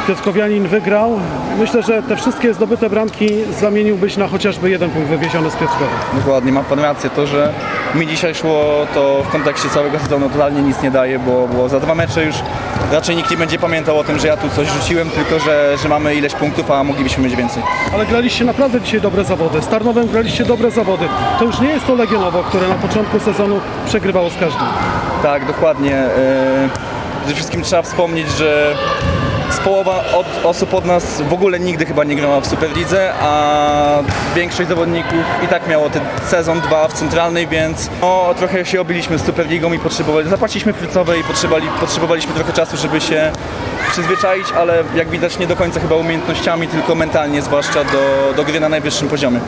Piotrkowianin wygrał. Myślę, że te wszystkie zdobyte bramki zamieniłbyś na chociażby jeden punkt wywieziony z Piotrkowa. Dokładnie, ma pan rację. To, że mi dzisiaj szło, to w kontekście całego sezonu totalnie nic nie daje, bo za 2 mecze już raczej nikt nie będzie pamiętał o tym, że ja tu coś rzuciłem, tylko że mamy ileś punktów, a moglibyśmy mieć więcej. Ale graliście naprawdę dzisiaj dobre zawody. Z Tarnowem graliście dobre zawody. To już nie jest to Legionowo, które na początku sezonu przegrywało z każdym. Tak, dokładnie. Przede wszystkim trzeba wspomnieć, że połowa osób od nas w ogóle nigdy chyba nie grała w Superlidze, a większość zawodników i tak miało ten sezon 2 w centralnej, więc trochę się obiliśmy z Superligą i zapłaciliśmy frycowe i potrzebowaliśmy trochę czasu, żeby się przyzwyczaić, ale jak widać nie do końca chyba umiejętnościami, tylko mentalnie, zwłaszcza do gry na najwyższym poziomie.